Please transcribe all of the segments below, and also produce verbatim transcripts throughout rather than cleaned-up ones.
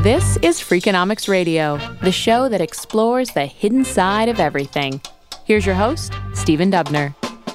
This is Freakonomics Radio, the show that explores the hidden side of everything. Here's your host, Stephen Dubner.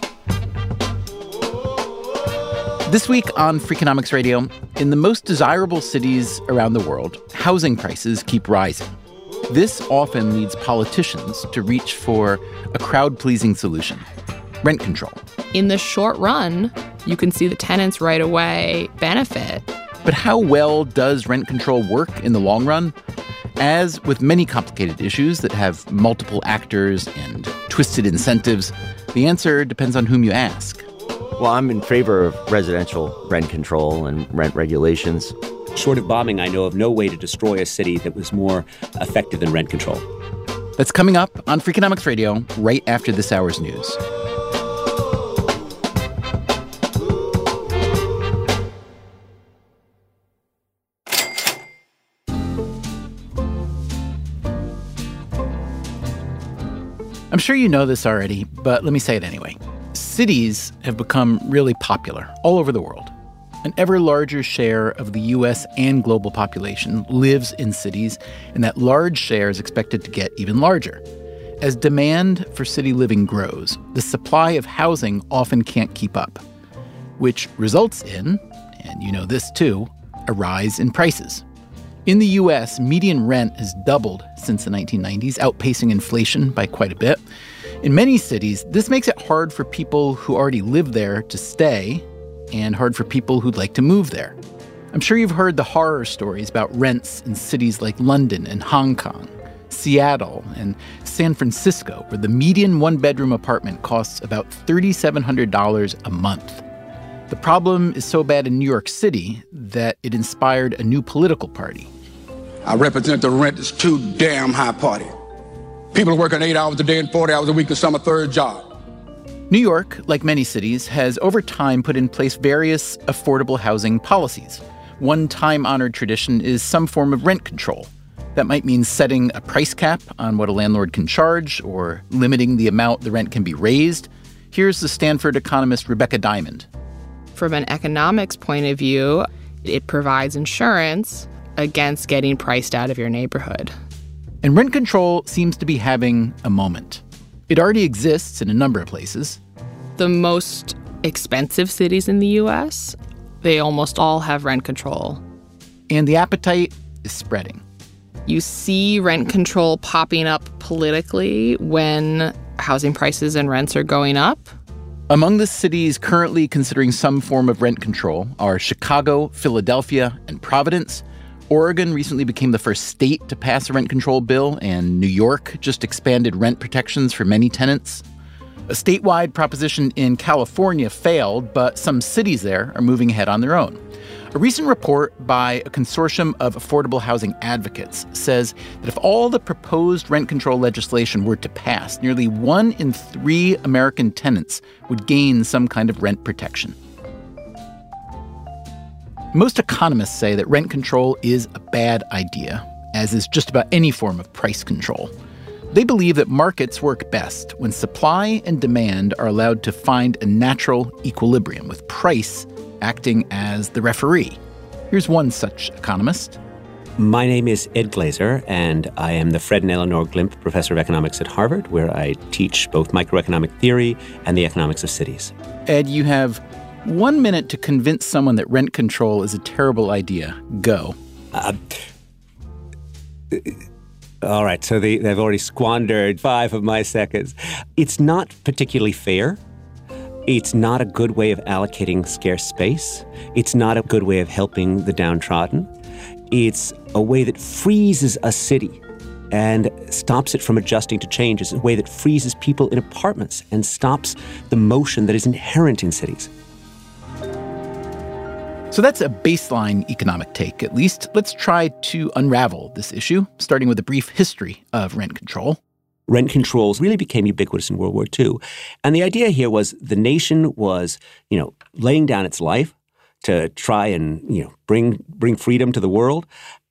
This week on Freakonomics Radio, in the most desirable cities around the world, housing prices keep rising. This often leads politicians to reach for a crowd-pleasing solution: rent control. In the short run, you can see the tenants right away benefit. But how well does rent control work in the long run? As with many complicated issues that have multiple actors and twisted incentives, the answer depends on whom you ask. Well, I'm in favor of residential rent control and rent regulations. Short of bombing, I know of no way to destroy a city that was more effective than rent control. That's coming up on Freakonomics Radio right after this hour's news. I'm sure you know this already, but let me say it anyway. Cities have become really popular all over the world. An ever larger share of the U S and global population lives in cities, and that large share is expected to get even larger. As demand for city living grows, the supply of housing often can't keep up, which results in, and you know this too, a rise in prices. In the U S, median rent has doubled since the nineteen nineties, outpacing inflation by quite a bit. In many cities, this makes it hard for people who already live there to stay, and hard for people who'd like to move there. I'm sure you've heard the horror stories about rents in cities like London and Hong Kong, Seattle, and San Francisco, where the median one-bedroom apartment costs about three thousand seven hundred dollars a month. The problem is so bad in New York City that it inspired a new political party. I represent the rent is too damn high party. People are working eight hours a day and forty hours a week and some a third job. New York, like many cities, has over time put in place various affordable housing policies. One time-honored tradition is some form of rent control. That might mean setting a price cap on what a landlord can charge or limiting the amount the rent can be raised. Here's the Stanford economist Rebecca Diamond. From an economics point of view, it provides insurance against getting priced out of your neighborhood. And rent control seems to be having a moment. It already exists in a number of places. The most expensive cities in the U S, they almost all have rent control. And the appetite is spreading. You see rent control popping up politically when housing prices and rents are going up. Among the cities currently considering some form of rent control are Chicago, Philadelphia, and Providence. Oregon recently became the first state to pass a rent control bill, and New York just expanded rent protections for many tenants. A statewide proposition in California failed, but some cities there are moving ahead on their own. A recent report by a consortium of affordable housing advocates says that if all the proposed rent control legislation were to pass, nearly one in three American tenants would gain some kind of rent protection. Most economists say that rent control is a bad idea, as is just about any form of price control. They believe that markets work best when supply and demand are allowed to find a natural equilibrium, with price acting as the referee. Here's one such economist. My name is Ed Glazer, and I am the Fred and Eleanor Glimp Professor of Economics at Harvard, where I teach both microeconomic theory and the economics of cities. Ed, you have one minute to convince someone that rent control is a terrible idea. Go. Uh, all right, so they, they've already squandered five of my seconds. It's not particularly fair. It's not a good way of allocating scarce space. It's not a good way of helping the downtrodden. It's a way that freezes a city and stops it from adjusting to changes, a way that freezes people in apartments and stops the motion that is inherent in cities. So that's a baseline economic take, at least. Let's try to unravel this issue, starting with a brief history of rent control. Rent controls really became ubiquitous in World War Two. And the idea here was the nation was, you know, laying down its life to try and, you know, bring bring freedom to the world.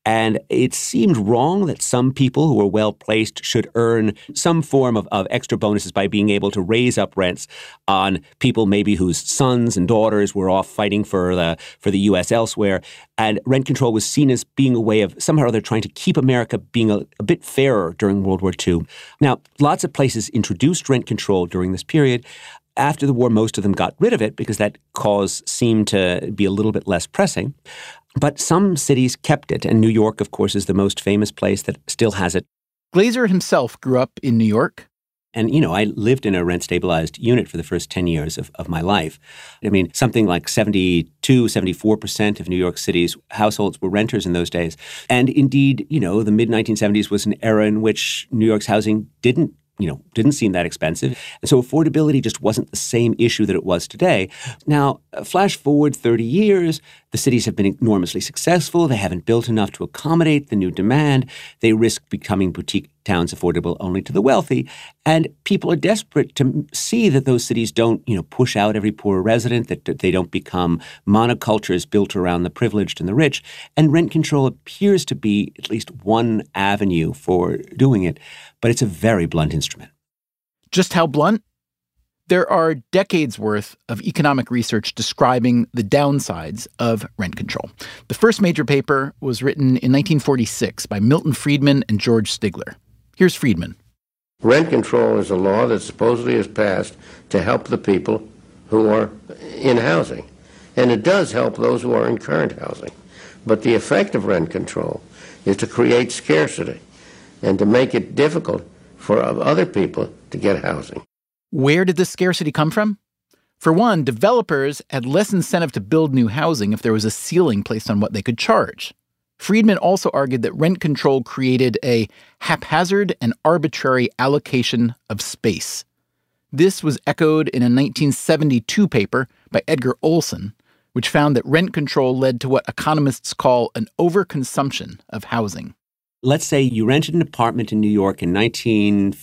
And it seemed wrong that some people who were well-placed should earn some form of, of extra bonuses by being able to raise up rents on people maybe whose sons and daughters were off fighting for the for the U S elsewhere. And rent control was seen as being a way of somehow or other trying to keep America being a, a bit fairer during World War Two. Now, lots of places introduced rent control during this period. After the war, most of them got rid of it because that cause seemed to be a little bit less pressing. But some cities kept it, and New York, of course, is the most famous place that still has it. Glaeser himself grew up in New York. And, you know, I lived in a rent-stabilized unit for the first ten years of, of my life. I mean, something like seventy-two, seventy-four percent of New York City's households were renters in those days. And indeed, you know, the mid nineteen seventies was an era in which New York's housing didn't you know, didn't seem that expensive. And so affordability just wasn't the same issue that it was today. Now, flash forward thirty years, the cities have been enormously successful. They haven't built enough to accommodate the new demand. They risk becoming boutique towns affordable only to the wealthy. And people are desperate to see that those cities don't, you know, push out every poor resident, that they don't become monocultures built around the privileged and the rich. And rent control appears to be at least one avenue for doing it. But it's a very blunt instrument. Just how blunt? There are decades worth of economic research describing the downsides of rent control. The first major paper was written in nineteen forty-six by Milton Friedman and George Stigler. Here's Friedman. Rent control is a law that supposedly is passed to help the people who are in housing. And it does help those who are in current housing. But the effect of rent control is to create scarcity and to make it difficult for other people to get housing. Where did this scarcity come from? For one, developers had less incentive to build new housing if there was a ceiling placed on what they could charge. Friedman also argued that rent control created a haphazard and arbitrary allocation of space. This was echoed in a nineteen seventy-two paper by Edgar Olson, which found that rent control led to what economists call an overconsumption of housing. Let's say you rented an apartment in New York in nineteen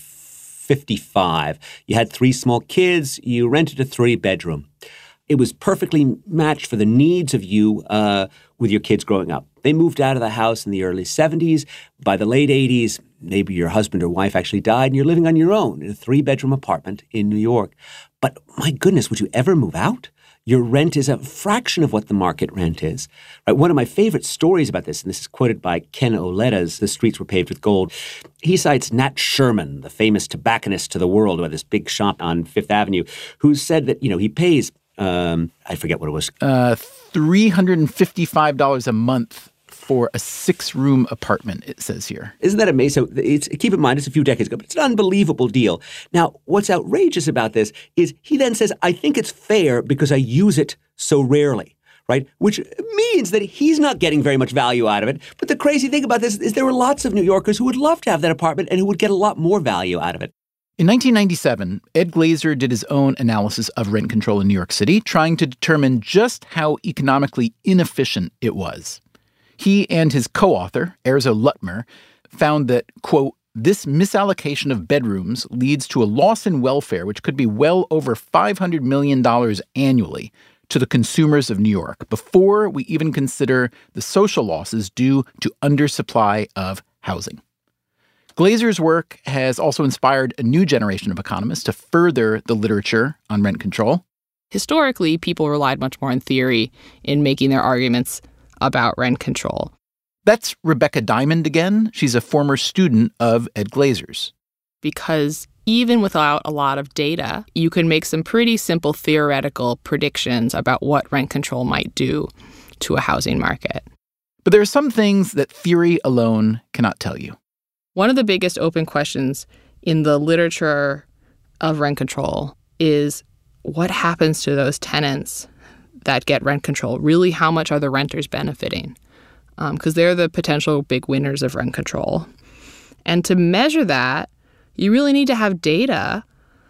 fifty-five. You had three small kids. You rented a three-bedroom. It was perfectly matched for the needs of you uh, with your kids growing up. They moved out of the house in the early seventies. By the late eighties, maybe your husband or wife actually died, and you're living on your own in a three-bedroom apartment in New York. But my goodness, would you ever move out? Your rent is a fraction of what the market rent is. Right? One of my favorite stories about this, and this is quoted by Ken Oletta's The Streets Were Paved with Gold, he cites Nat Sherman, the famous tobacconist to the world, who had this big shop on Fifth Avenue, who said that, you know, he pays, um, I forget what it was. Uh, three hundred fifty-five dollars a month for a six-room apartment, it says here. Isn't that amazing? So it's, keep in mind, it's a few decades ago, but it's an unbelievable deal. Now, what's outrageous about this is he then says, I think it's fair because I use it so rarely, right? Which means that he's not getting very much value out of it. But the crazy thing about this is there were lots of New Yorkers who would love to have that apartment and who would get a lot more value out of it. In nineteen ninety-seven, Ed Glaeser did his own analysis of rent control in New York City, trying to determine just how economically inefficient it was. He and his co-author, Erzo Lutmer, found that, quote, this misallocation of bedrooms leads to a loss in welfare which could be well over five hundred million dollars annually to the consumers of New York before we even consider the social losses due to undersupply of housing. Glaeser's work has also inspired a new generation of economists to further the literature on rent control. Historically, people relied much more on theory in making their arguments about rent control. That's Rebecca Diamond again. She's a former student of Ed Glaeser's. Because even without a lot of data, you can make some pretty simple theoretical predictions about what rent control might do to a housing market. But there are some things that theory alone cannot tell you. One of the biggest open questions in the literature of rent control is what happens to those tenants that get rent control? Really, how much are the renters benefiting? Because um, they're the potential big winners of rent control. And to measure that, you really need to have data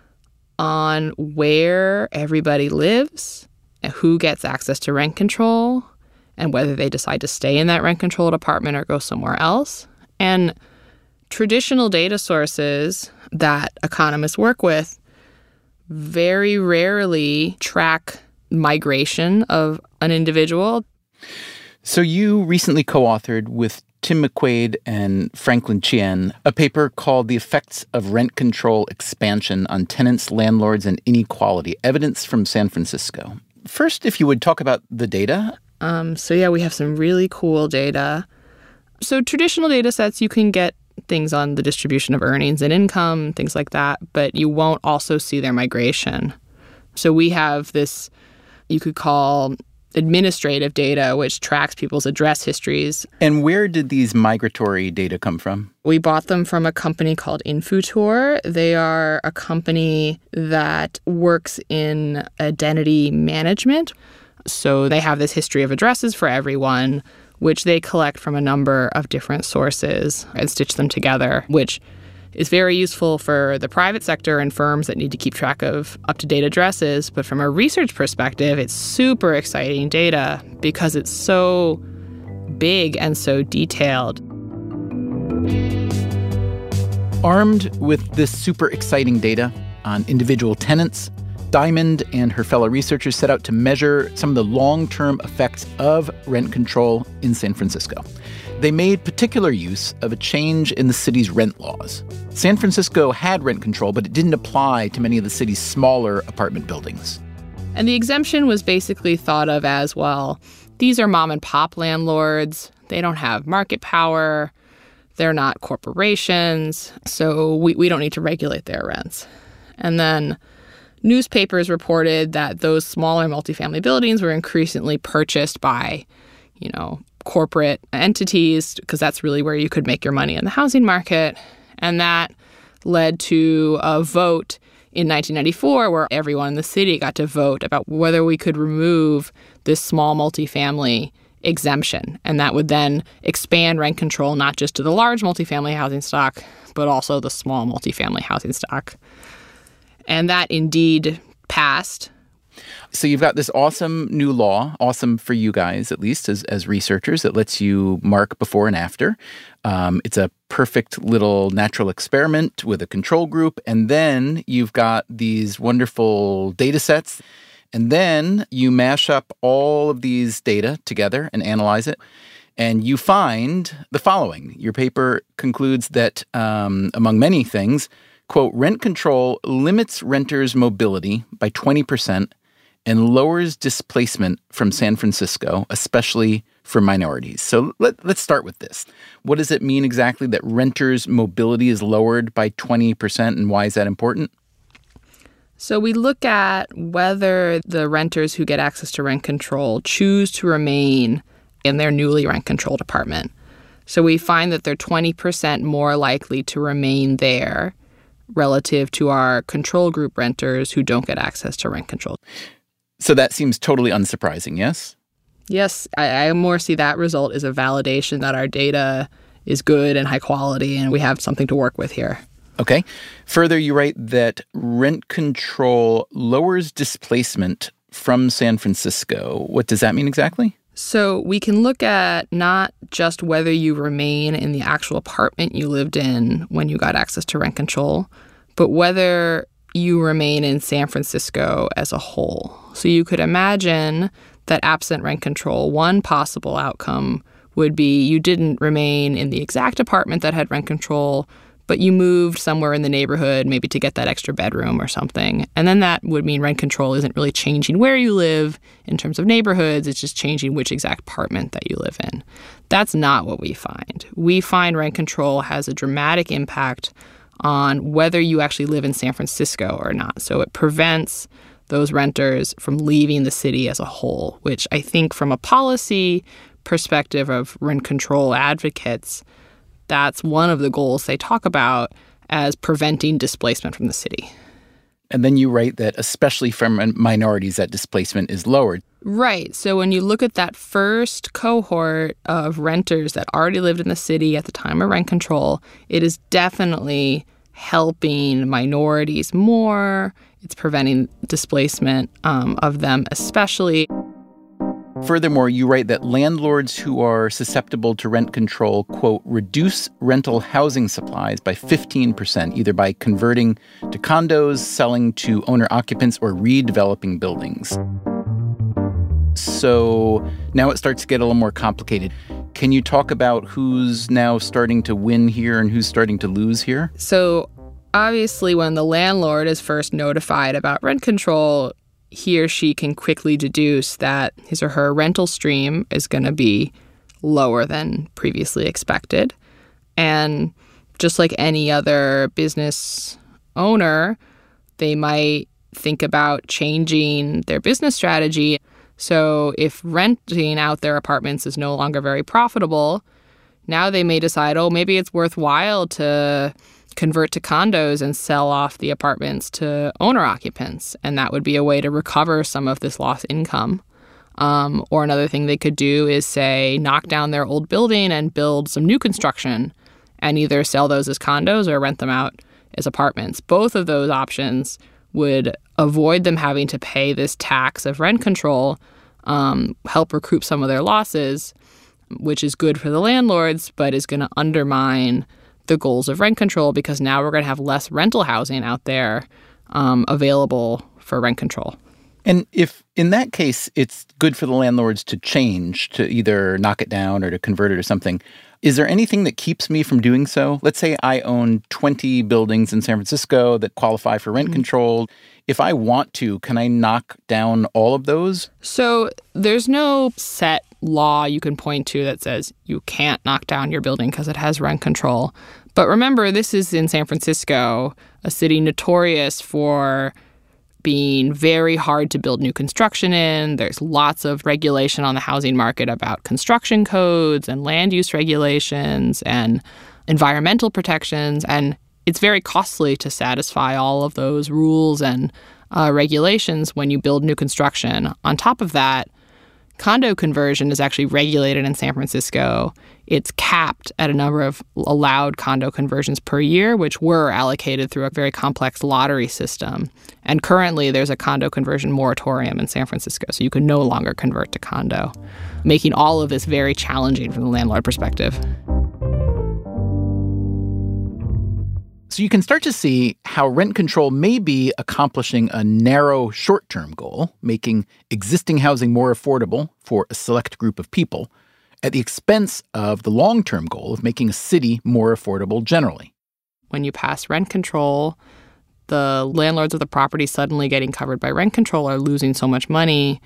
on where everybody lives, and who gets access to rent control, and whether they decide to stay in that rent-controlled apartment or go somewhere else. And traditional data sources that economists work with very rarely track migration of an individual. So you recently co-authored with Tim McQuaid and Franklin Chien, a paper called The Effects of Rent Control Expansion on Tenants, Landlords, and Inequality, Evidence from San Francisco. First, if you would talk about the data. Um, so yeah, we have some really cool data. So traditional data sets, you can get things on the distribution of earnings and income, things like that, but you won't also see their migration. So we have this, you could call administrative data, which tracks people's address histories. And where did these migratory data come from? We bought them from a company called Infutor. They are a company that works in identity management. So they have this history of addresses for everyone, which they collect from a number of different sources and stitch them together, which is very useful for the private sector and firms that need to keep track of up-to-date addresses. But from a research perspective, it's super exciting data because it's so big and so detailed. Armed with this super exciting data on individual tenants, Diamond and her fellow researchers set out to measure some of the long-term effects of rent control in San Francisco. They made particular use of a change in the city's rent laws. San Francisco had rent control, but it didn't apply to many of the city's smaller apartment buildings. And the exemption was basically thought of as, well, these are mom and pop landlords. They don't have market power. They're not corporations. So we, we don't need to regulate their rents. And then newspapers reported that those smaller multifamily buildings were increasingly purchased by, you know, corporate entities, because that's really where you could make your money in the housing market. And that led to a vote in nineteen ninety-four where everyone in the city got to vote about whether we could remove this small multifamily exemption. And that would then expand rent control not just to the large multifamily housing stock, but also the small multifamily housing stock. And that indeed passed. So you've got this awesome new law, awesome for you guys, at least as, as researchers, that lets you mark before and after. Um, it's a perfect little natural experiment with a control group. And then you've got these wonderful data sets. And then you mash up all of these data together and analyze it. And you find the following. Your paper concludes that, um, among many things, quote, rent control limits renters' mobility by twenty percent and lowers displacement from San Francisco, especially for minorities. So let, let's start with this. What does it mean exactly that renters' mobility is lowered by twenty percent, and why is that important? So we look at whether the renters who get access to rent control choose to remain in their newly rent-controlled apartment. So we find that they're twenty percent more likely to remain there relative to our control group renters who don't get access to rent control. So that seems totally unsurprising, yes? Yes, I, I more see that result as a validation that our data is good and high quality and we have something to work with here. Okay. Further, you write that rent control lowers displacement from San Francisco. What does that mean exactly? So we can look at not just whether you remain in the actual apartment you lived in when you got access to rent control, but whether you remain in San Francisco as a whole. So you could imagine that absent rent control, one possible outcome would be you didn't remain in the exact apartment that had rent control, but you moved somewhere in the neighborhood, maybe to get that extra bedroom or something. And then that would mean rent control isn't really changing where you live in terms of neighborhoods. It's just changing which exact apartment that you live in. That's not what we find. We find rent control has a dramatic impact on whether you actually live in San Francisco or not. So it prevents those renters from leaving the city as a whole, which I think from a policy perspective of rent control advocates, that's one of the goals they talk about as preventing displacement from the city. And then you write that especially from minorities, that displacement is lowered. Right. So when you look at that first cohort of renters that already lived in the city at the time of rent control, it is definitely helping minorities more. It's preventing displacement um, of them especially. Furthermore, you write that landlords who are susceptible to rent control, quote, reduce rental housing supplies by fifteen percent, either by converting to condos, selling to owner-occupants, or redeveloping buildings. So now it starts to get a little more complicated. Can you talk about who's now starting to win here and who's starting to lose here? So obviously, when the landlord is first notified about rent control, he or she can quickly deduce that his or her rental stream is going to be lower than previously expected. And just like any other business owner, they might think about changing their business strategy. So if renting out their apartments is no longer very profitable, now they may decide, oh, maybe it's worthwhile to convert to condos and sell off the apartments to owner occupants. And that would be a way to recover some of this lost income. Um, or another thing they could do is, say, knock down their old building and build some new construction and either sell those as condos or rent them out as apartments. Both of those options would avoid them having to pay this tax of rent control, um, help recoup some of their losses, which is good for the landlords, but is going to undermine the goals of rent control because now we're going to have less rental housing out there um, available for rent control. And if in that case it's good for the landlords to change, to either knock it down or to convert it or something, is there anything that keeps me from doing so? Let's say I own twenty buildings in San Francisco that qualify for rent mm-hmm. control. If I want to, can I knock down all of those? So there's no set law you can point to that says you can't knock down your building because it has rent control. But remember, this is in San Francisco, a city notorious for being very hard to build new construction in. There's lots of regulation on the housing market about construction codes and land use regulations and environmental protections. And it's very costly to satisfy all of those rules and uh, regulations when you build new construction. On top of that, condo conversion is actually regulated in San Francisco. It's capped at a number of allowed condo conversions per year, which were allocated through a very complex lottery system. And currently, there's a condo conversion moratorium in San Francisco, so you can no longer convert to condo, making all of this very challenging from the landlord perspective. So you can start to see how rent control may be accomplishing a narrow short-term goal, making existing housing more affordable for a select group of people, at the expense of the long-term goal of making a city more affordable generally. When you pass rent control, the landlords of the property suddenly getting covered by rent control are losing so much money,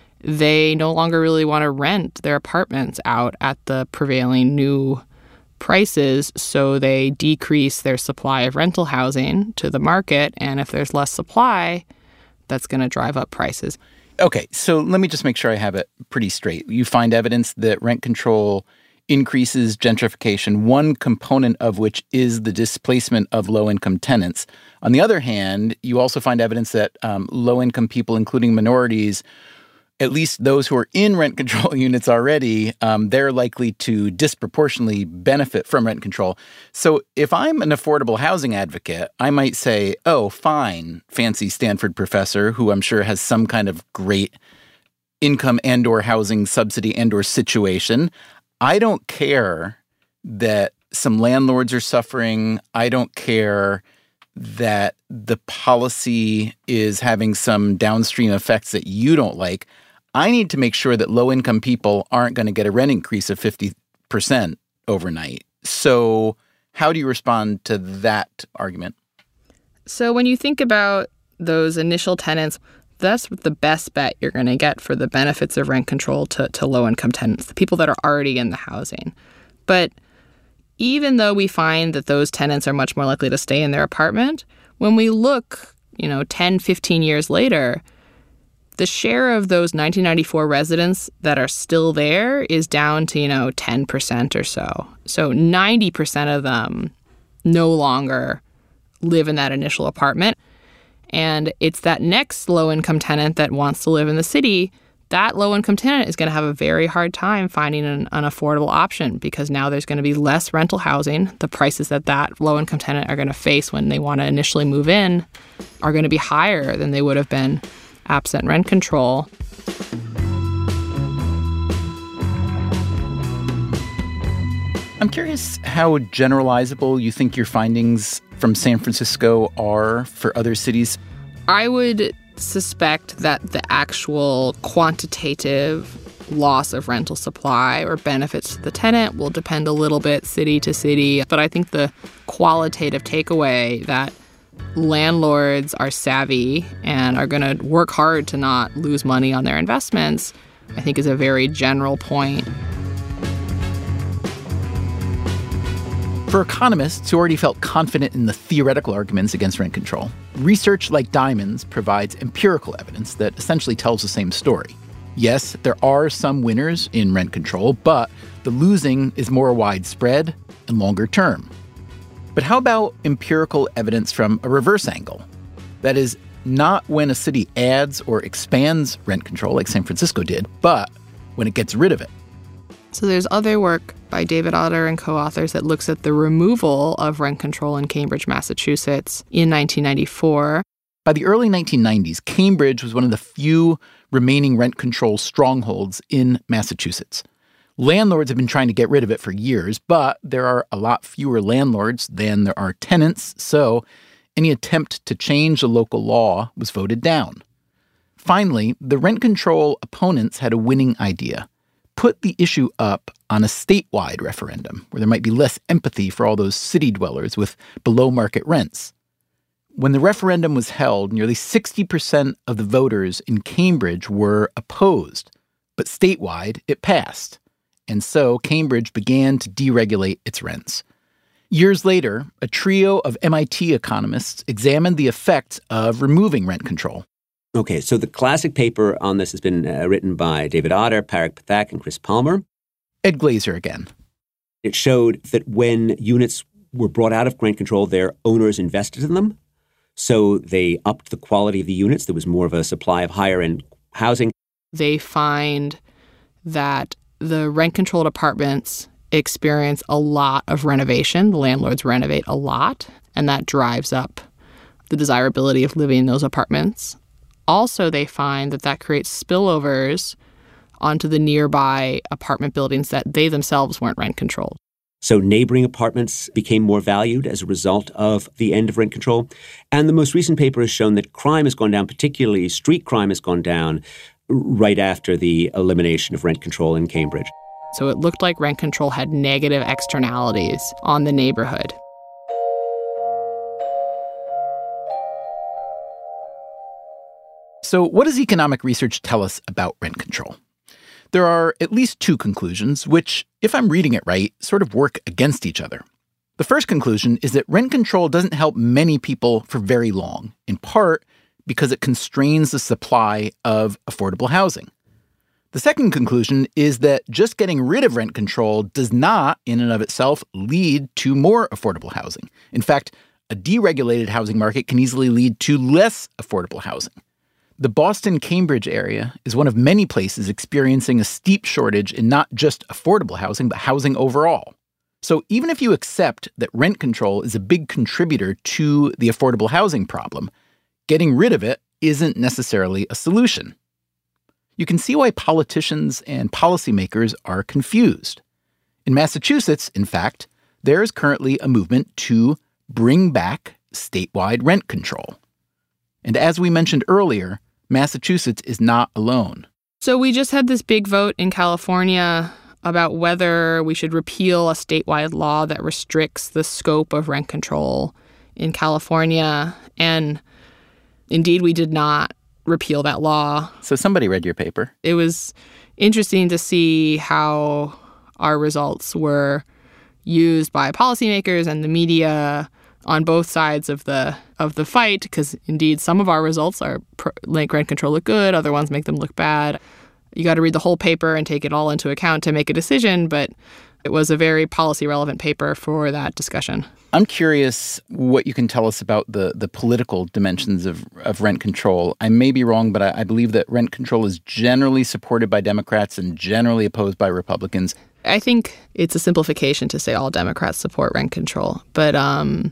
they no longer really want to rent their apartments out at the prevailing new prices, so they decrease their supply of rental housing to the market, and if there's less supply, that's going to drive up prices. Okay, so let me just make sure I have it pretty straight. You find evidence that rent control increases gentrification, one component of which is the displacement of low-income tenants. On the other hand, you also find evidence that um, low-income people, including minorities, at least those who are in rent control units already, um, they're likely to disproportionately benefit from rent control. So if I'm an affordable housing advocate, I might say, oh, fine, fancy Stanford professor, who I'm sure has some kind of great income and or housing subsidy and or situation. I don't care that some landlords are suffering. I don't care that the policy is having some downstream effects that you don't like. I need to make sure that low-income people aren't going to get a rent increase of fifty percent overnight. So how do you respond to that argument? So when you think about those initial tenants, that's the best bet you're going to get for the benefits of rent control to, to low-income tenants, the people that are already in the housing. But even though we find that those tenants are much more likely to stay in their apartment, when we look, you know, ten, fifteen years later, the share of those nineteen ninety-four residents that are still there is down to, you know, ten percent or so. So ninety percent of them no longer live in that initial apartment. And it's that next low-income tenant that wants to live in the city. That low-income tenant is going to have a very hard time finding an, an affordable option because now there's going to be less rental housing. The prices that that low-income tenant are going to face when they want to initially move in are going to be higher than they would have been absent rent control. I'm curious how generalizable you think your findings from San Francisco are for other cities. I would suspect that the actual quantitative loss of rental supply or benefits to the tenant will depend a little bit city to city. But I think the qualitative takeaway that landlords are savvy and are going to work hard to not lose money on their investments, I think is a very general point. For economists who already felt confident in the theoretical arguments against rent control, research like Diamond's provides empirical evidence that essentially tells the same story. Yes, there are some winners in rent control, but the losing is more widespread and longer term. But how about empirical evidence from a reverse angle? That is, not when a city adds or expands rent control like San Francisco did, but when it gets rid of it. So there's other work by David Otter and co-authors that looks at the removal of rent control in Cambridge, Massachusetts in nineteen ninety-four. By the early nineteen nineties, Cambridge was one of the few remaining rent control strongholds in Massachusetts. Landlords have been trying to get rid of it for years, but there are a lot fewer landlords than there are tenants, so any attempt to change the local law was voted down. Finally, the rent control opponents had a winning idea. Put the issue up on a statewide referendum, where there might be less empathy for all those city dwellers with below-market rents. When the referendum was held, nearly sixty percent of the voters in Cambridge were opposed, but statewide it passed. And so Cambridge began to deregulate its rents. Years later, a trio of M I T economists examined the effects of removing rent control. Okay, so the classic paper on this has been uh, written by David Otter, Parag Pathak, and Chris Palmer. Ed Glazer again. It showed that when units were brought out of rent control, their owners invested in them. So they upped the quality of the units. There was more of a supply of higher-end housing. They find that the rent-controlled apartments experience a lot of renovation. The landlords renovate a lot, and that drives up the desirability of living in those apartments. Also, they find that that creates spillovers onto the nearby apartment buildings that they themselves weren't rent-controlled. So neighboring apartments became more valued as a result of the end of rent control. And the most recent paper has shown that crime has gone down, particularly street crime has gone down right after the elimination of rent control in Cambridge. So it looked like rent control had negative externalities on the neighborhood. So what does economic research tell us about rent control? There are at least two conclusions, which, if I'm reading it right, sort of work against each other. The first conclusion is that rent control doesn't help many people for very long, in part because it constrains the supply of affordable housing. The second conclusion is that just getting rid of rent control does not, in and of itself, lead to more affordable housing. In fact, a deregulated housing market can easily lead to less affordable housing. The Boston-Cambridge area is one of many places experiencing a steep shortage in not just affordable housing, but housing overall. So even if you accept that rent control is a big contributor to the affordable housing problem, getting rid of it isn't necessarily a solution. You can see why politicians and policymakers are confused. In Massachusetts, in fact, there is currently a movement to bring back statewide rent control. And as we mentioned earlier, Massachusetts is not alone. So we just had this big vote in California about whether we should repeal a statewide law that restricts the scope of rent control in California. And indeed, we did not repeal that law. So somebody read your paper. It was interesting to see how our results were used by policymakers and the media on both sides of the of the fight, because indeed some of our results are pro- make rent control look good, other ones make them look bad. You got to read the whole paper and take it all into account to make a decision, but it was a very policy-relevant paper for that discussion. I'm curious what you can tell us about the, the political dimensions of, of rent control. I may be wrong, but I, I believe that rent control is generally supported by Democrats and generally opposed by Republicans. I think it's a simplification to say all Democrats support rent control. But um,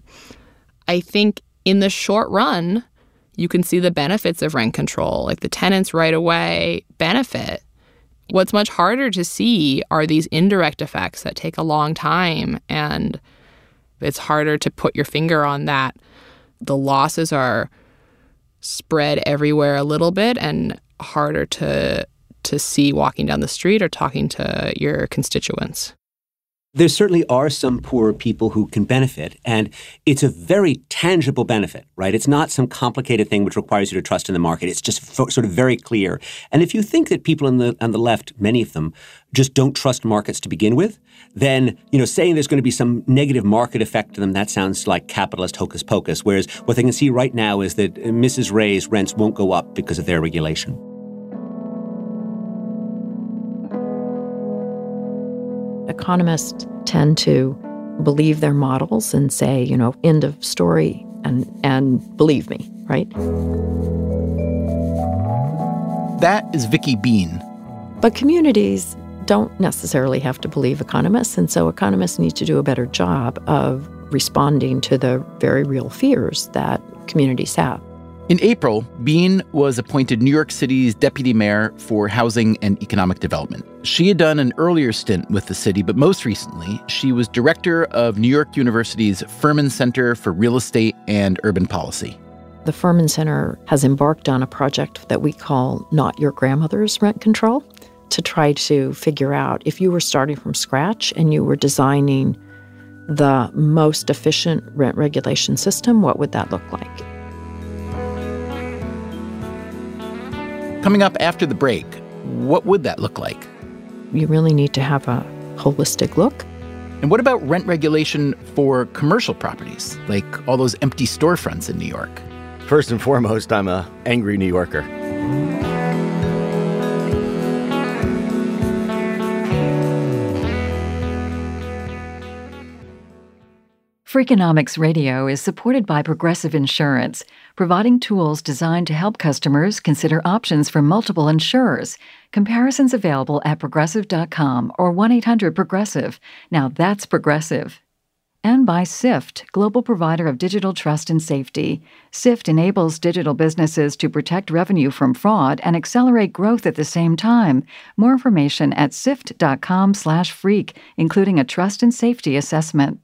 I think in the short run, you can see the benefits of rent control. Like the tenants right away benefit. What's much harder to see are these indirect effects that take a long time. And it's harder to put your finger on that. The losses are spread everywhere a little bit and harder to to see walking down the street or talking to your constituents? There certainly are some poor people who can benefit, and it's a very tangible benefit, right? It's not some complicated thing which requires you to trust in the market. It's just fo- sort of very clear. And if you think that people on the on the left, many of them, just don't trust markets to begin with, then, you know, saying there's going to be some negative market effect to them, that sounds like capitalist hocus pocus. Whereas what they can see right now is that Missus Ray's rents won't go up because of their regulation. Economists tend to believe their models and say, you know, end of story, and and believe me, right? That is Vicky Bean. But communities don't necessarily have to believe economists, and so economists need to do a better job of responding to the very real fears that communities have. In April, Bean was appointed New York City's deputy mayor for housing and economic development. She had done an earlier stint with the city, but most recently, she was director of New York University's Furman Center for Real Estate and Urban Policy. The Furman Center has embarked on a project that we call Not Your Grandmother's Rent Control, to try to figure out if you were starting from scratch and you were designing the most efficient rent regulation system, what would that look like? Coming up after the break, what would that look like? You really need to have a holistic look. And what about rent regulation for commercial properties, like all those empty storefronts in New York? First and foremost, I'm a angry New Yorker. Freakonomics Radio is supported by Progressive Insurance, providing tools designed to help customers consider options from multiple insurers. Comparisons available at progressive dot com or one eight hundred progressive. Now that's Progressive. And by SIFT, global provider of digital trust and safety. SIFT enables digital businesses to protect revenue from fraud and accelerate growth at the same time. More information at sift dot com slash freak, including a trust and safety assessment.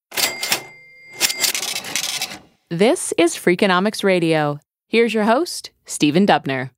This is Freakonomics Radio. Here's your host, Stephen Dubner.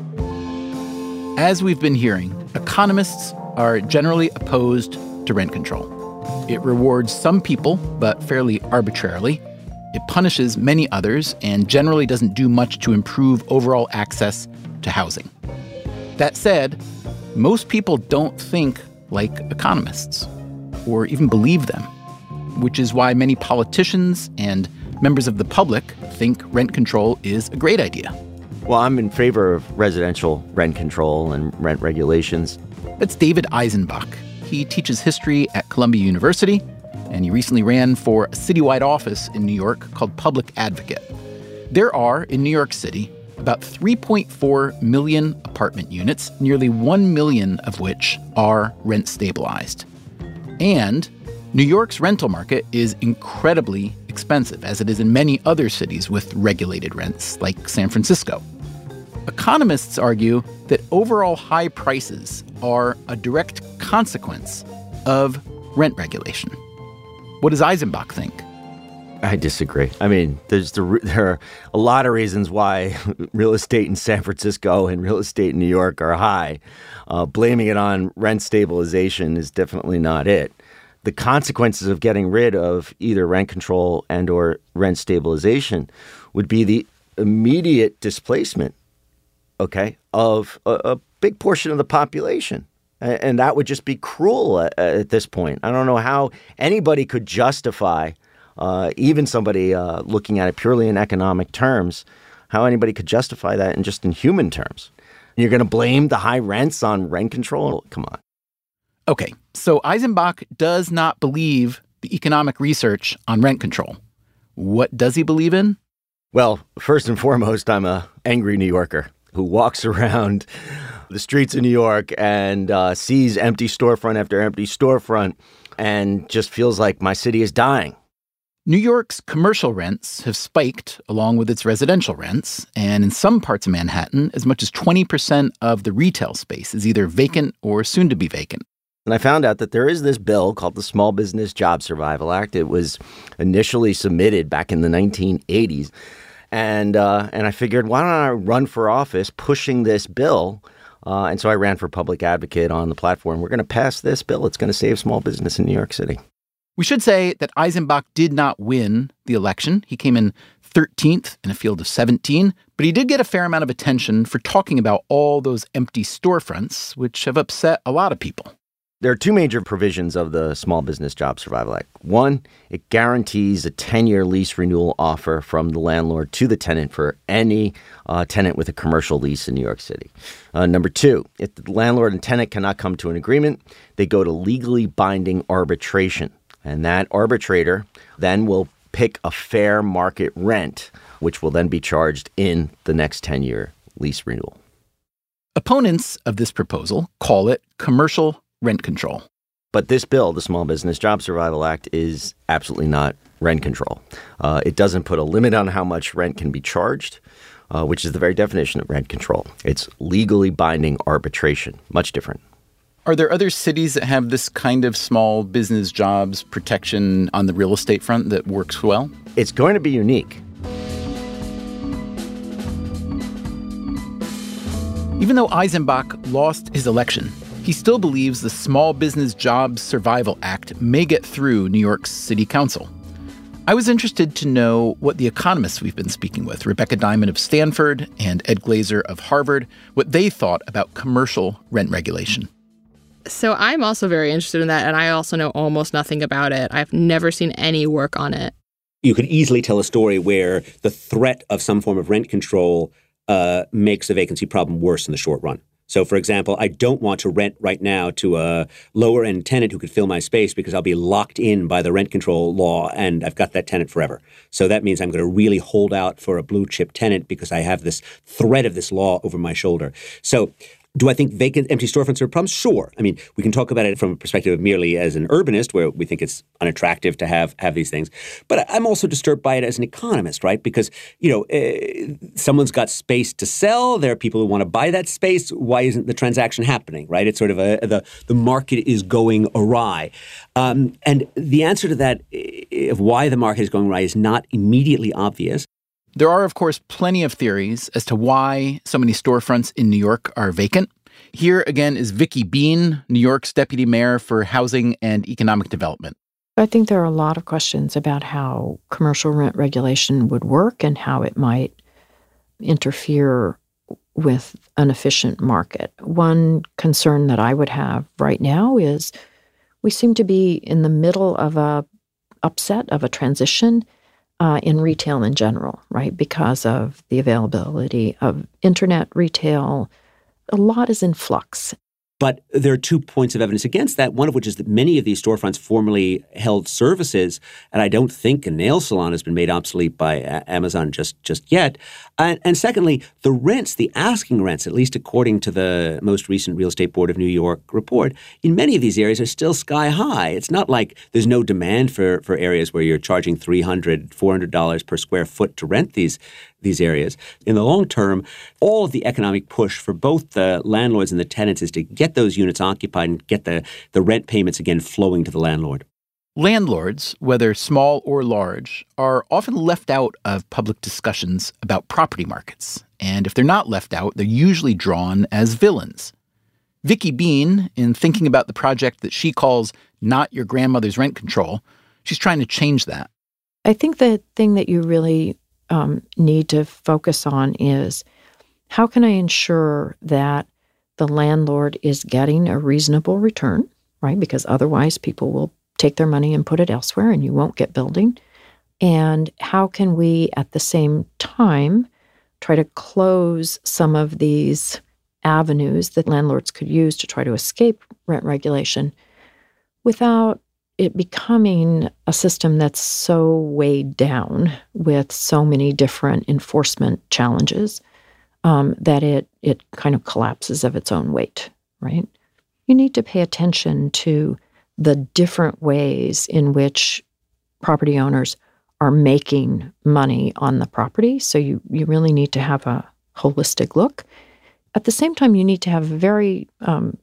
As we've been hearing, economists are generally opposed to rent control. It rewards some people, but fairly arbitrarily. It punishes many others and generally doesn't do much to improve overall access to housing. That said, most people don't think like economists or even believe them, which is why many politicians and members of the public think rent control is a great idea. Well, I'm in favor of residential rent control and rent regulations. That's David Eisenbach. He teaches history at Columbia University, and he recently ran for a citywide office in New York called Public Advocate. There are, in New York City, about three point four million apartment units, nearly one million of which are rent stabilized. And New York's rental market is incredibly expensive, as it is in many other cities with regulated rents, like San Francisco. Economists argue that overall high prices are a direct consequence of rent regulation. What does Eisenbach think? I disagree. I mean, there's the, there are a lot of reasons why real estate in San Francisco and real estate in New York are high. Uh, blaming it on rent stabilization is definitely not it. The consequences of getting rid of either rent control and or rent stabilization would be the immediate displacement, okay, of a, a big portion of the population. And that would just be cruel at, at this point. I don't know how anybody could justify, uh, even somebody uh, looking at it purely in economic terms, how anybody could justify that in just in human terms. You're going to blame the high rents on rent control? Come on. Okay, so Eisenbach does not believe the economic research on rent control. What does he believe in? Well, first and foremost, I'm a angry New Yorker who walks around the streets of New York and uh, sees empty storefront after empty storefront and just feels like my city is dying. New York's commercial rents have spiked along with its residential rents, and in some parts of Manhattan, as much as twenty percent of the retail space is either vacant or soon to be vacant. And I found out that there is this bill called the Small Business Job Survival Act. It was initially submitted back in the nineteen eighties. And uh, and I figured, why don't I run for office pushing this bill Uh, and so I ran for public advocate on the platform. We're going to pass this bill. It's going to save small business in New York City. We should say that Eisenbach did not win the election. He came in thirteenth in a field of seventeen, but he did get a fair amount of attention for talking about all those empty storefronts, which have upset a lot of people. There are two major provisions of the Small Business Job Survival Act. One, it guarantees a ten-year lease renewal offer from the landlord to the tenant for any uh, tenant with a commercial lease in New York City. Uh, number two, if the landlord and tenant cannot come to an agreement, they go to legally binding arbitration. And that arbitrator then will pick a fair market rent, which will then be charged in the next ten-year lease renewal. Opponents of this proposal call it commercial rent control. But this bill, the Small Business Job Survival Act, is absolutely not rent control. Uh, it doesn't put a limit on how much rent can be charged, uh, which is the very definition of rent control. It's legally binding arbitration, much different. Are there other cities that have this kind of small business jobs protection on the real estate front that works well? It's going to be unique. Even though Eisenbach lost his election, he still believes the Small Business Jobs Survival Act may get through New York's City Council. I was interested to know what the economists we've been speaking with, Rebecca Diamond of Stanford and Ed Glazer of Harvard, what they thought about commercial rent regulation. So I'm also very interested in that, and I also know almost nothing about it. I've never seen any work on it. You could easily tell a story where the threat of some form of rent control uh, makes the vacancy problem worse in the short run. So, for example, I don't want to rent right now to a lower-end tenant who could fill my space because I'll be locked in by the rent control law, and I've got that tenant forever. So that means I'm going to really hold out for a blue-chip tenant because I have this threat of this law over my shoulder. So do I think vacant, empty storefronts are a problem? Sure. I mean, we can talk about it from a perspective of merely as an urbanist, where we think it's unattractive to have have these things. But I'm also disturbed by it as an economist, right? Because, you know, uh, someone's got space to sell. There are people who want to buy that space. Why isn't the transaction happening, right? It's sort of a the the market is going awry. Um, and the answer to that, of why the market is going awry, is not immediately obvious. There are, of course, plenty of theories as to why so many storefronts in New York are vacant. Here again is Vicky Bean, New York's deputy mayor for housing and economic development. I think there are a lot of questions about how commercial rent regulation would work and how it might interfere with an efficient market. One concern that I would have right now is we seem to be in the middle of a upset, of a transition Uh, in retail in general, right? Because of the availability of internet retail, a lot is in flux. But there are two points of evidence against that, one of which is that many of these storefronts formerly held services, and I don't think a nail salon has been made obsolete by a- Amazon just, just yet. And, and secondly, the rents, the asking rents, at least according to the most recent Real Estate Board of New York report, in many of these areas are still sky high. It's not like there's no demand for, for areas where you're charging three hundred dollars, four hundred dollars per square foot to rent these these areas. In the long term, all of the economic push for both the landlords and the tenants is to get those units occupied and get the, the rent payments again flowing to the landlord. Landlords, whether small or large, are often left out of public discussions about property markets. And if they're not left out, they're usually drawn as villains. Vicky Bean, in thinking about the project that she calls Not Your Grandmother's Rent Control, she's trying to change that. I think the thing that you really um, need to focus on is how can I ensure that the landlord is getting a reasonable return, right? Because otherwise people will take their money and put it elsewhere and you won't get building. And how can we, at the same time, try to close some of these avenues that landlords could use to try to escape rent regulation without it becoming a system that's so weighed down with so many different enforcement challenges um, that it it kind of collapses of its own weight, right? You need to pay attention to the different ways in which property owners are making money on the property. So you, you really need to have a holistic look. At the same time, you need to have very um,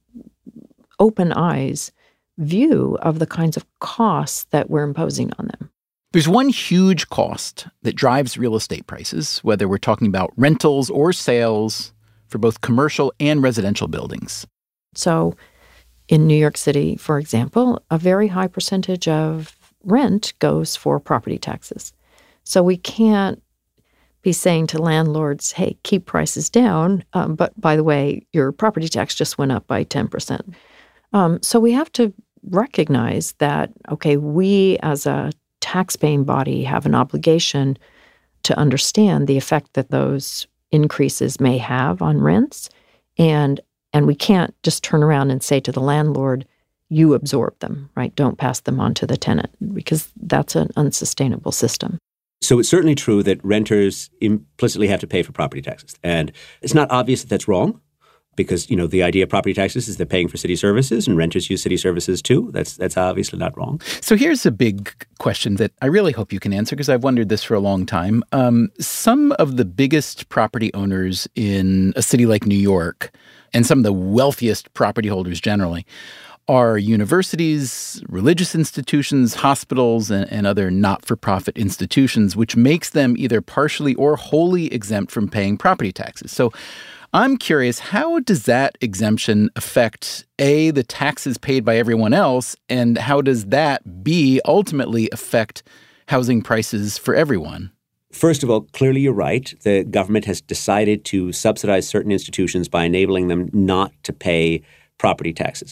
open eyes view of the kinds of costs that we're imposing on them. There's one huge cost that drives real estate prices, whether we're talking about rentals or sales, for both commercial and residential buildings. So in New York City, for example, a very high percentage of rent goes for property taxes. So we can't be saying to landlords, hey, keep prices down, um, but by the way, your property tax just went up by ten percent. Um, so we have to recognize that, okay, we as a tax-paying body have an obligation to understand the effect that those increases may have on rents, and and we can't just turn around and say to the landlord, you absorb them, right? Don't pass them on to the tenant, because that's an unsustainable system. So it's certainly true that renters implicitly have to pay for property taxes. And it's not obvious that that's wrong because, you know, the idea of property taxes is they're paying for city services and renters use city services too. That's that's obviously not wrong. So here's a big question that I really hope you can answer because I've wondered this for a long time. Um, some of the biggest property owners in a city like New York and some of the wealthiest property holders generally are universities, religious institutions, hospitals, and, and other not-for-profit institutions, which makes them either partially or wholly exempt from paying property taxes. So I'm curious, how does that exemption affect, A, the taxes paid by everyone else, and how does that, B, ultimately affect housing prices for everyone? First of all, clearly you're right. The government has decided to subsidize certain institutions by enabling them not to pay property taxes.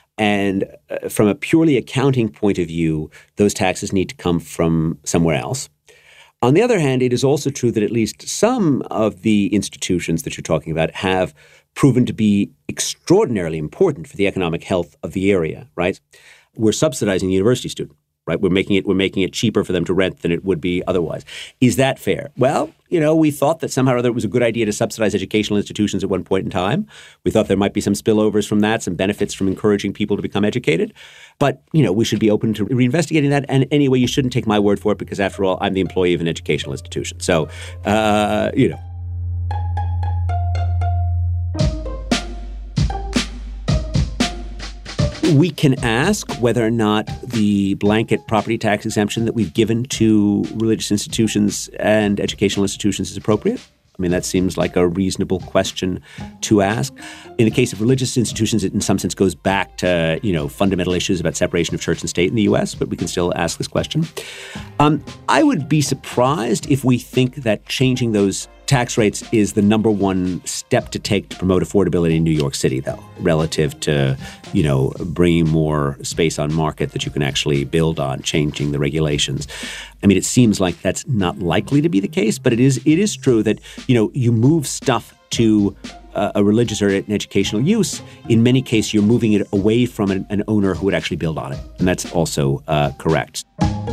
And uh, from a purely accounting point of view, those taxes need to come from somewhere else. On the other hand, it is also true that at least some of the institutions that you're talking about have proven to be extraordinarily important for the economic health of the area, right? We're subsidizing a university student, right? We're making it we're making it cheaper for them to rent than it would be otherwise. Is that fair? Well, you know, we thought that somehow or other it was a good idea to subsidize educational institutions at one point in time. We thought there might be some spillovers from that, some benefits from encouraging people to become educated. But, you know, we should be open to reinvestigating that. And anyway, you shouldn't take my word for it because, after all, I'm the employee of an educational institution. So, uh, you know. We can ask whether or not the blanket property tax exemption that we've given to religious institutions and educational institutions is appropriate. I mean, that seems like a reasonable question to ask. In the case of religious institutions, it in some sense goes back to, you know, fundamental issues about separation of church and state in the U S, but we can still ask this question. Um, I would be surprised if we think that changing those tax rates is the number one step to take to promote affordability in New York City, though, relative to, you know, bringing more space on market that you can actually build on, changing the regulations. I mean, it seems like that's not likely to be the case, but it is it is true that, you know, you move stuff to uh, a religious or an educational use. In many cases, you're moving it away from an, an owner who would actually build on it. And that's also uh, correct.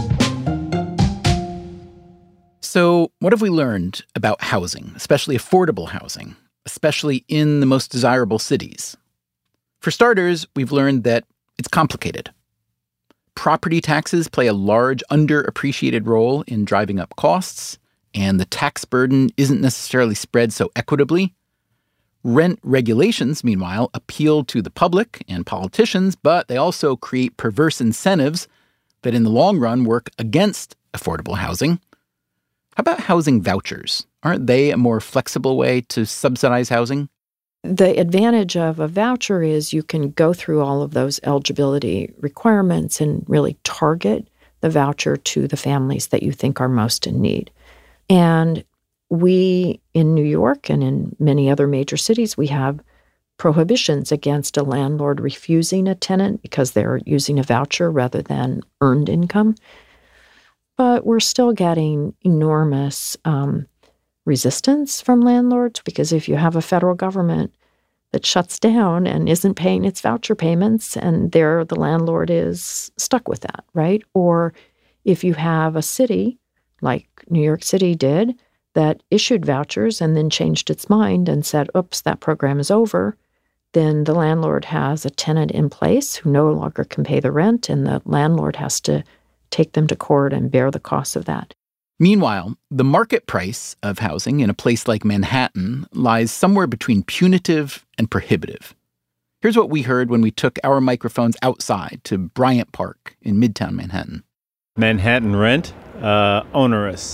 So what have we learned about housing, especially affordable housing, especially in the most desirable cities? For starters, we've learned that it's complicated. Property taxes play a large, underappreciated role in driving up costs, and the tax burden isn't necessarily spread so equitably. Rent regulations, meanwhile, appeal to the public and politicians, but they also create perverse incentives that in the long run work against affordable housing. How about housing vouchers? Aren't they a more flexible way to subsidize housing? The advantage of a voucher is you can go through all of those eligibility requirements and really target the voucher to the families that you think are most in need. And we, in New York and in many other major cities, we have prohibitions against a landlord refusing a tenant because they're using a voucher rather than earned income. But we're still getting enormous um, resistance from landlords because if you have a federal government that shuts down and isn't paying its voucher payments and there the landlord is stuck with that, right? Or if you have a city like New York City did that issued vouchers and then changed its mind and said, oops, that program is over, then the landlord has a tenant in place who no longer can pay the rent and the landlord has to take them to court and bear the costs of that. Meanwhile, the market price of housing in a place like Manhattan lies somewhere between punitive and prohibitive. Here's what we heard when we took our microphones outside to Bryant Park in Midtown Manhattan. Manhattan rent, uh, onerous.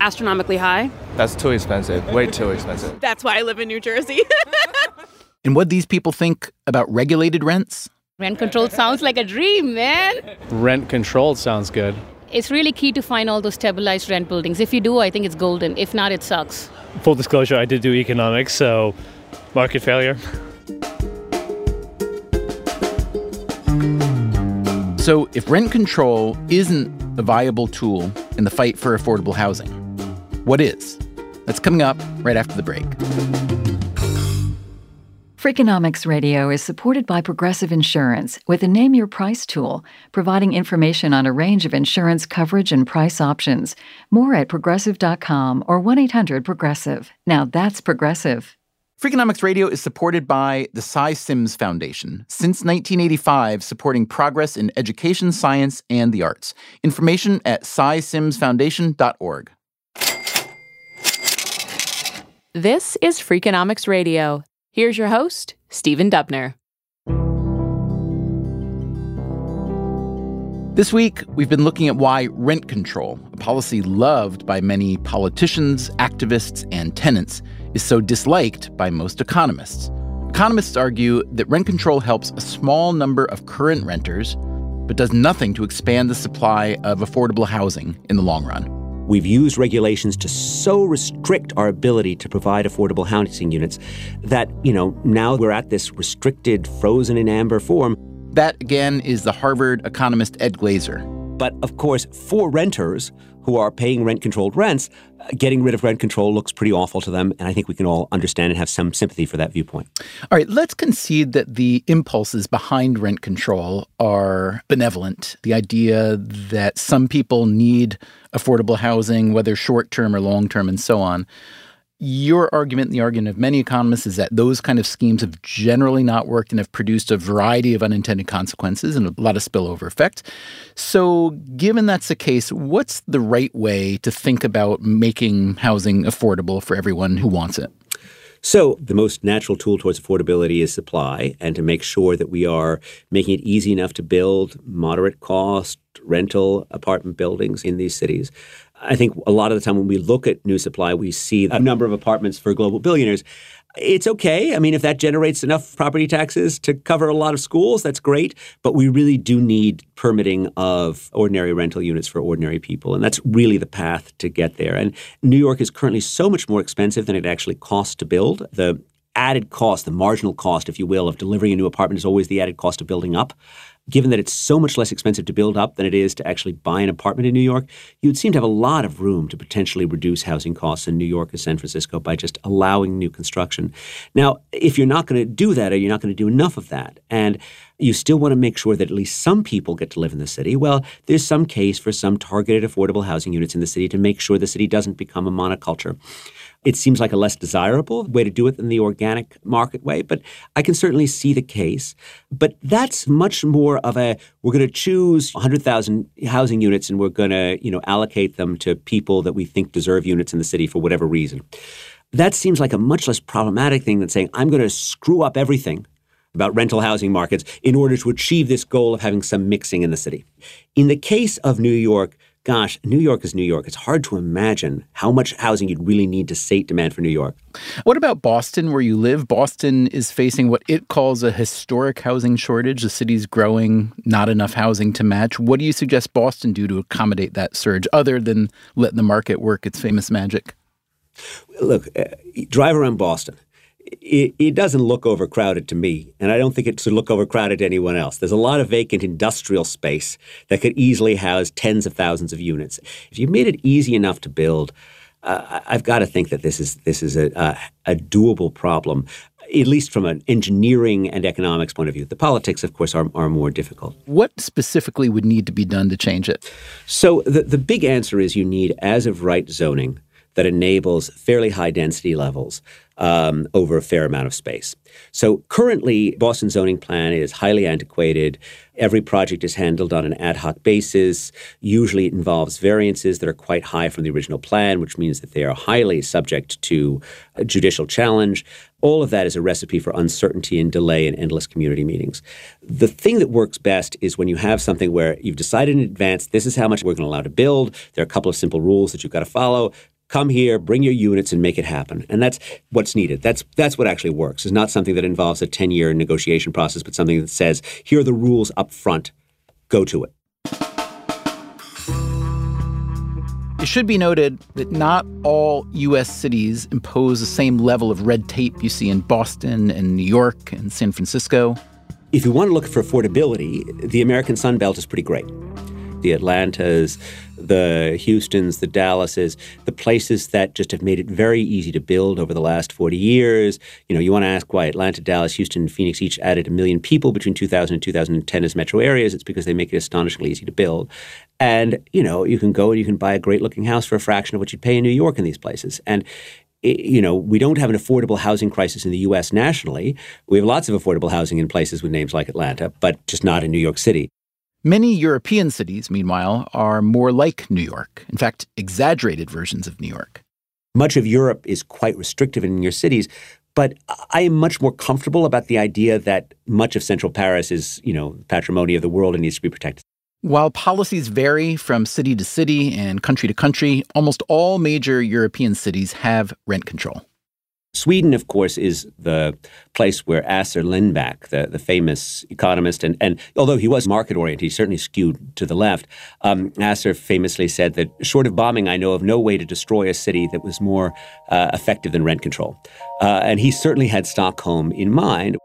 astronomically high. That's too expensive, way too expensive. That's why I live in New Jersey. And what these people think about regulated rents? Rent control sounds like a dream, man. Rent control sounds good. It's really key to find all those stabilized rent buildings. If you do, I think it's golden. If not, it sucks. Full disclosure, I did do economics, so market failure. So if rent control isn't a viable tool in the fight for affordable housing, what is? That's coming up right after the break. Freakonomics Radio is supported by Progressive Insurance with a Name Your Price tool, providing information on a range of insurance coverage and price options. More at progressive dot com or one eight hundred progressive. Now that's Progressive. Freakonomics Radio is supported by the Cy Sims Foundation, since nineteen eighty-five, supporting progress in education, science, and the arts. Information at cy sims foundation dot org. This is Freakonomics Radio. Here's your host, Stephen Dubner. This week, we've been looking at why rent control, a policy loved by many politicians, activists, and tenants, is so disliked by most economists. Economists argue that rent control helps a small number of current renters, but does nothing to expand the supply of affordable housing in the long run. We've used regulations to so restrict our ability to provide affordable housing units that, you know, now we're at this restricted, frozen in amber form. That, again, is the Harvard economist Ed Glaeser. But, of course, for renters who are paying rent-controlled rents, uh, getting rid of rent control looks pretty awful to them, and I think we can all understand and have some sympathy for that viewpoint. All right, let's concede that the impulses behind rent control are benevolent. The idea that some people need affordable housing, whether short-term or long-term, and so on. Your argument and the argument of many economists is that those kind of schemes have generally not worked and have produced a variety of unintended consequences and a lot of spillover effect. So given that's the case, what's the right way to think about making housing affordable for everyone who wants it? So the most natural tool towards affordability is supply, and to make sure that we are making it easy enough to build moderate cost rental apartment buildings in these cities. I think a lot of the time when we look at new supply, we see a number of apartments for global billionaires. It's okay. I mean, if that generates enough property taxes to cover a lot of schools, that's great. But we really do need permitting of ordinary rental units for ordinary people. And that's really the path to get there. And New York is currently so much more expensive than it actually costs to build. The added cost, the marginal cost, if you will, of delivering a new apartment is always the added cost of building up. Given that it's so much less expensive to build up than it is to actually buy an apartment in New York, you'd seem to have a lot of room to potentially reduce housing costs in New York or San Francisco by just allowing new construction. Now, if you're not going to do that or you're not going to do enough of that, and you still want to make sure that at least some people get to live in the city, well, there's some case for some targeted affordable housing units in the city to make sure the city doesn't become a monoculture. It seems like a less desirable way to do it than the organic market way, but I can certainly see the case. But that's much more of a, we're going to choose one hundred thousand housing units and we're going to, you know, allocate them to people that we think deserve units in the city for whatever reason. That seems like a much less problematic thing than saying, I'm going to screw up everything about rental housing markets in order to achieve this goal of having some mixing in the city. In the case of New York, gosh, New York is New York. It's hard to imagine how much housing you'd really need to sate demand for New York. What about Boston, where you live? Boston is facing what it calls a historic housing shortage. The city's growing, not enough housing to match. What do you suggest Boston do to accommodate that surge, other than let the market work its famous magic? Look, uh, drive around Boston. It, it doesn't look overcrowded to me, and I don't think it should look overcrowded to anyone else. There's a lot of vacant industrial space that could easily house tens of thousands of units. If you made it easy enough to build, uh, I've got to think that this is this is a, a, a doable problem, at least from an engineering and economics point of view. The politics, of course, are, are more difficult. What specifically would need to be done to change it? So the, the big answer is you need as-of-right zoning that enables fairly high density levels um, over a fair amount of space. So currently, Boston's zoning plan is highly antiquated. Every project is handled on an ad hoc basis. Usually it involves variances that are quite high from the original plan, which means that they are highly subject to a judicial challenge. All of that is a recipe for uncertainty and delay and endless community meetings. The thing that works best is when you have something where you've decided in advance, this is how much we're going to allow to build. There are a couple of simple rules that you've got to follow. Come here, bring your units, and make it happen. And that's what's needed. That's that's what actually works. It's not something that involves a ten-year negotiation process, but something that says, here are the rules up front. Go to it. It should be noted that not all U S cities impose the same level of red tape you see in Boston and New York and San Francisco. If you want to look for affordability, the American Sun Belt is pretty great. The Atlantas, the Houstons, the Dallases, the places that just have made it very easy to build over the last forty years. You know, you want to ask why Atlanta, Dallas, Houston, and Phoenix each added a million people between two thousand and two thousand ten as metro areas. It's because they make it astonishingly easy to build. And, you know, you can go and you can buy a great-looking house for a fraction of what you'd pay in New York in these places. And you know, we don't have an affordable housing crisis in the U S nationally. We have lots of affordable housing in places with names like Atlanta, but just not in New York City. Many European cities, meanwhile, are more like New York. In fact, exaggerated versions of New York. Much of Europe is quite restrictive in your cities, but I am much more comfortable about the idea that much of central Paris is, you know, patrimony of the world and needs to be protected. While policies vary from city to city and country to country, almost all major European cities have rent control. Sweden, of course, is the place where Assar Lindback, the, the famous economist, and, and although he was market-oriented, he certainly skewed to the left, um, Assar famously said that, short of bombing, I know of no way to destroy a city that was more uh, effective than rent control. Uh, and he certainly had Stockholm in mind.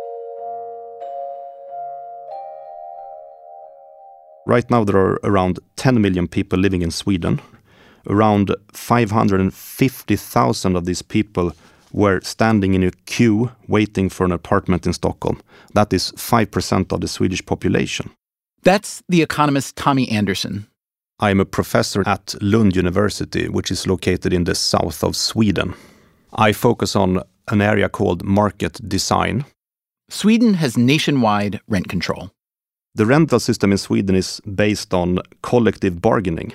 Right now, there are around ten million people living in Sweden. Around five hundred fifty thousand of these people were standing in a queue waiting for an apartment in Stockholm. That is five percent of the Swedish population. That's the economist Tommy Anderson. I am a professor at Lund University, which is located in the south of Sweden. I focus on an area called market design. Sweden has nationwide rent control. The rental system in Sweden is based on collective bargaining.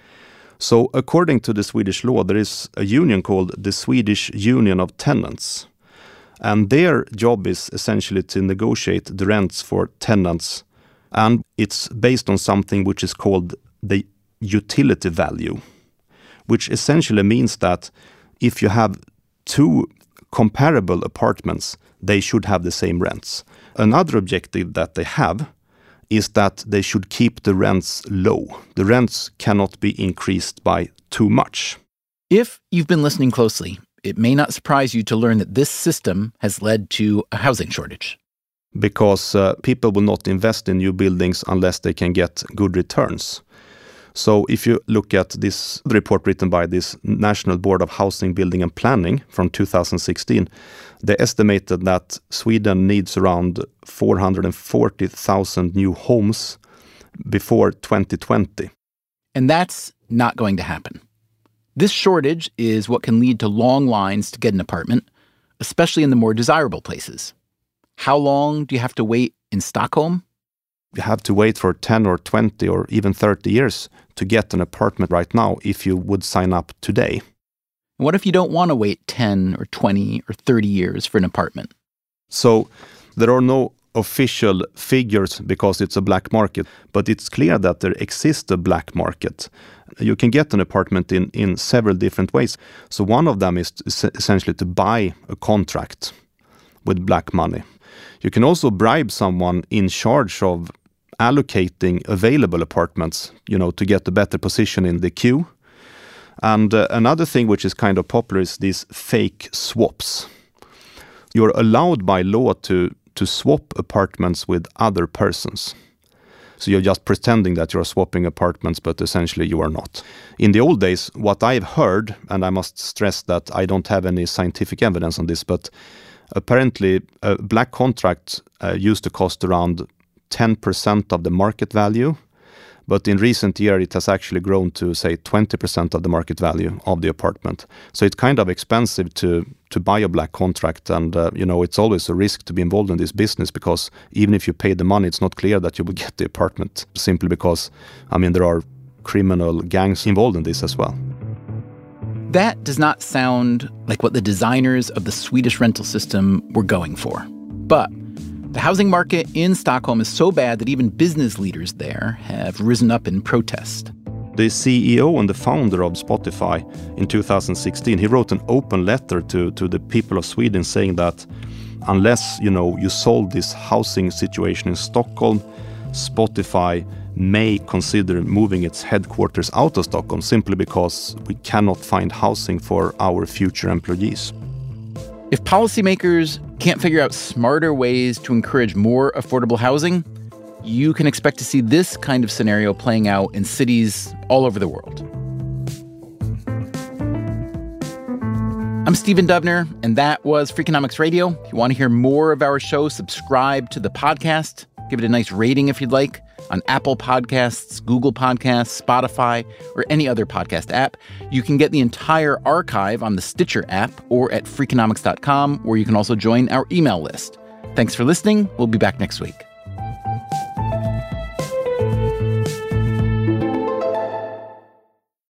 So according to the Swedish law, there is a union called the Swedish Union of Tenants. And their job is essentially to negotiate the rents for tenants. And it's based on something which is called the utility value, which essentially means that if you have two comparable apartments, they should have the same rents. Another objective that they have is that they should keep the rents low. The rents cannot be increased by too much. If you've been listening closely, it may not surprise you to learn that this system has led to a housing shortage. Because uh, people will not invest in new buildings unless they can get good returns. So if you look at this report written by this National Board of Housing, Building and Planning from two thousand sixteen, they estimated that Sweden needs around four hundred forty thousand new homes before twenty twenty. And that's not going to happen. This shortage is what can lead to long lines to get an apartment, especially in the more desirable places. How long do you have to wait in Stockholm? You have to wait for ten or twenty or even thirty years to get an apartment right now if you would sign up today. What if you don't want to wait ten or twenty or thirty years for an apartment? So there are no official figures because it's a black market, but it's clear that there exists a black market. You can get an apartment in, in several different ways. So one of them is to, essentially to buy a contract with black money. You can also bribe someone in charge of allocating available apartments, you know, to get a better position in the queue. And uh, another thing which is kind of popular is these fake swaps. You're allowed by law to, to swap apartments with other persons. So you're just pretending that you're swapping apartments, but essentially you are not. In the old days, what I've heard, and I must stress that I don't have any scientific evidence on this, but apparently a black contract uh, used to cost around ten percent of the market value. But in recent years, it has actually grown to, say, twenty percent of the market value of the apartment. So it's kind of expensive to, to buy a black contract. And, uh, you know, it's always a risk to be involved in this business because even if you pay the money, it's not clear that you will get the apartment simply because, I mean, there are criminal gangs involved in this as well. That does not sound like what the designers of the Swedish rental system were going for. But the housing market in Stockholm is so bad that even business leaders there have risen up in protest. The C E O and the founder of Spotify in two thousand sixteen, he wrote an open letter to, to the people of Sweden saying that unless, you know, you solve this housing situation in Stockholm, Spotify may consider moving its headquarters out of Stockholm simply because we cannot find housing for our future employees. If policymakers can't figure out smarter ways to encourage more affordable housing, you can expect to see this kind of scenario playing out in cities all over the world. I'm Stephen Dubner, and that was Freakonomics Radio. If you want to hear more of our show, subscribe to the podcast. Give it a nice rating if you'd like on Apple Podcasts, Google Podcasts, Spotify, or any other podcast app. You can get the entire archive on the Stitcher app or at Freakonomics dot com, where you can also join our email list. Thanks for listening. We'll be back next week.